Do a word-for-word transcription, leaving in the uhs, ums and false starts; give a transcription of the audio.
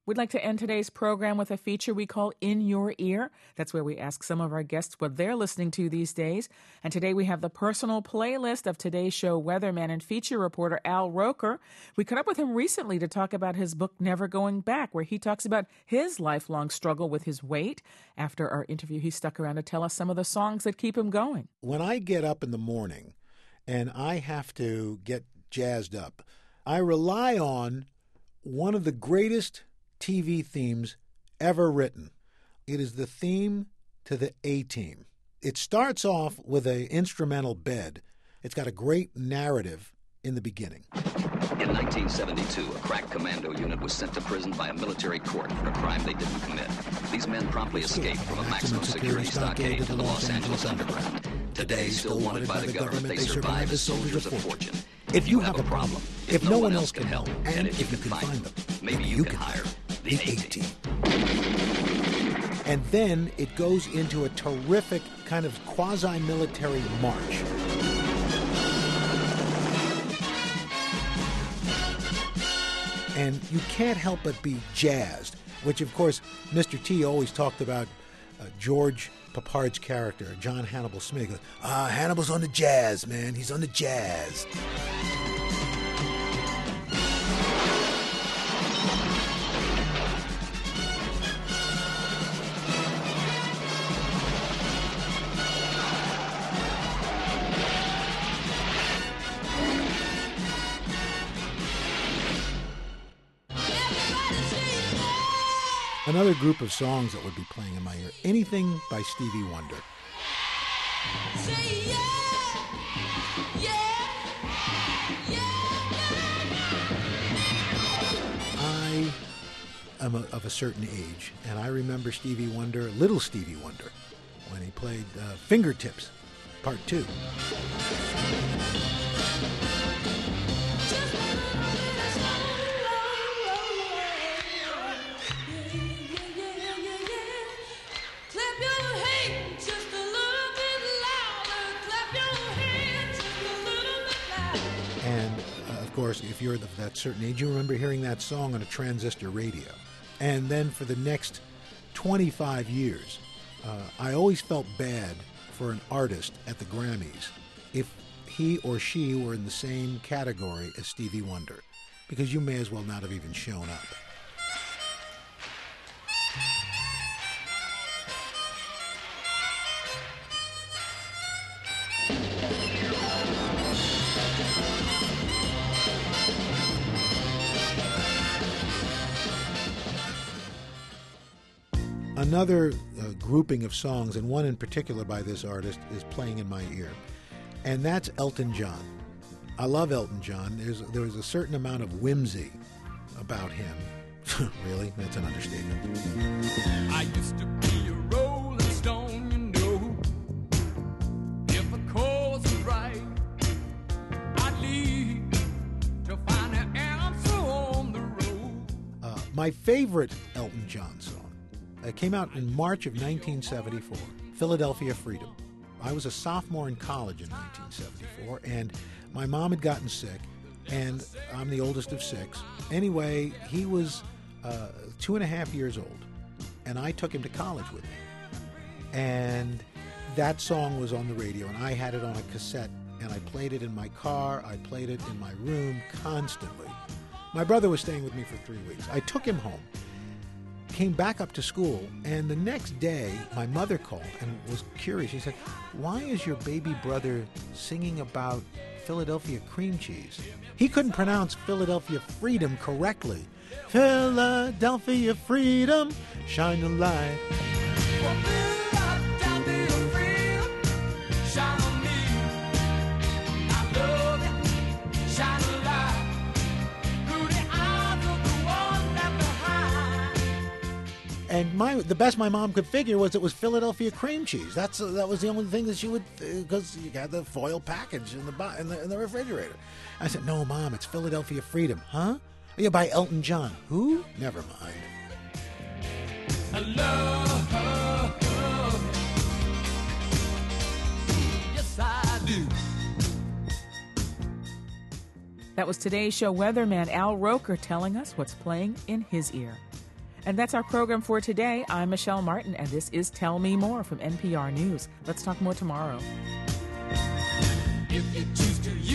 We'd like to end today's program with a feature we call In Your Ear. That's where we ask some of our guests what they're listening to these days. And today we have the personal playlist of today's show weatherman and feature reporter Al Roker. We caught up with him recently to talk about his book Never Going Back, where he talks about his lifelong struggle with his weight. After our interview, he stuck around to tell us some of the songs that keep him going. When I get up in the morning and I have to get jazzed up, I rely on one of the greatest T V themes ever written. It is the theme to the A-Team. It starts off with an instrumental bed. It's got a great narrative in the beginning. In nineteen seventy-two, a crack commando unit was sent to prison by a military court for a crime they didn't commit. These men promptly escaped from a maximum security stockade to the Los Angeles underground. Today, still wanted by the government, they survive as soldiers of fortune. If you have a problem, if no one else can help, and if you can find them, maybe you can hire the A-Team. And then it goes into a terrific kind of quasi-military march. And you can't help but be jazzed, which, of course, Mister T always talked about uh, George Papard's character, John Hannibal Smith. He goes, ah, Hannibal's on the jazz, man. He's on the jazz. Another group of songs that would be playing in my ear, anything by Stevie Wonder. Say yeah, yeah, yeah. I am a, of a certain age, and I remember Stevie Wonder, little Stevie Wonder, when he played uh, Fingertips, Part Two. Of course, if you're of that certain age, you remember hearing that song on a transistor radio. And then for the next twenty-five years, uh, I always felt bad for an artist at the Grammys if he or she were in the same category as Stevie Wonder, because you may as well not have even shown up. Another uh, grouping of songs, and one in particular by this artist, is playing in my ear, and that's Elton John. I love Elton John. There's there's a certain amount of whimsy about him. Really? That's an understatement. I used to be a rolling stone, you know. If a cause was right, I'd leave to find an answer on the road. Uh, my favorite Elton John song. It came out in March of nineteen seventy-four, Philadelphia Freedom. I was a sophomore in college in nineteen seventy-four, and my mom had gotten sick, and I'm the oldest of six. Anyway, he was uh, two and a half years old, and I took him to college with me. And that song was on the radio, and I had it on a cassette, and I played it in my car, I played it in my room constantly. My brother was staying with me for three weeks. I took him home, came back up to school, and the next day my mother called and was curious. She said, why is your baby brother singing about Philadelphia cream cheese? He couldn't pronounce Philadelphia Freedom correctly. Philadelphia Freedom, shine a light. And my the best my mom could figure was it was Philadelphia cream cheese. That's uh, that was the only thing that she would, because uh, you had the foil package in the, in the in the refrigerator. I said, "No, Mom, it's Philadelphia Freedom, huh? Yeah, by Elton John. Who? Never mind." I love her. Yes, I do. That was today's show weatherman Al Roker telling us what's playing in his ear. And that's our program for today. I'm Michelle Martin, and this is Tell Me More from N P R News. Let's talk more tomorrow. If you choose to